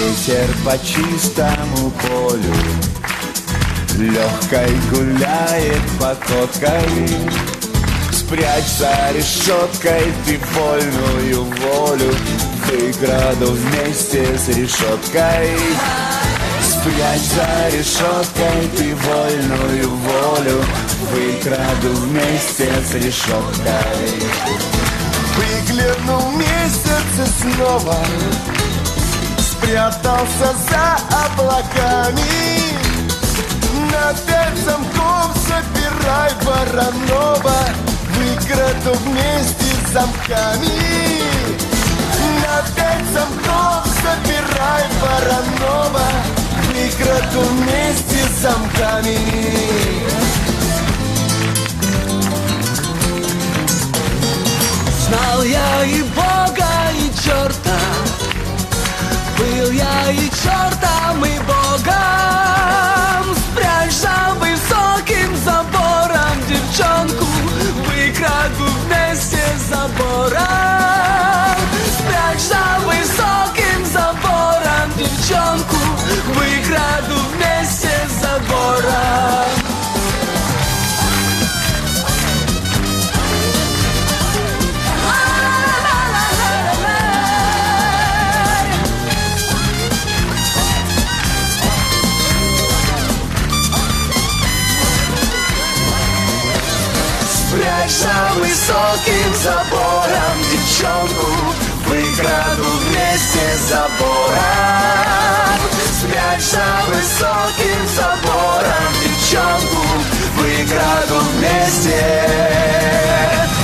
Ветер по чистому полю легкой гуляет походкой. Спрячь за решеткой ты вольную волю, выкраду вместе с решеткой. Спрячь за решеткой ты вольную волю, выкраду вместе с решеткой. Выглянул месяц и снова спрятался за облаками. На 5 замков собирай Воронова, выкраду вместе с замками. На 5 замков собирай Воронова, выкраду вместе с замками. Знал я и Бога, и черта, был я и чертом, и Богом. Спрячь за высоким забором девчонку, выкраду вместе с забором. Спрячь за высоким забором девчонку, выкраду вместе с забором. Спрячь за высоким забором девчонку, выкраду вместе с забором. Спрячь за высоким забором девчонку, выкраду вместе.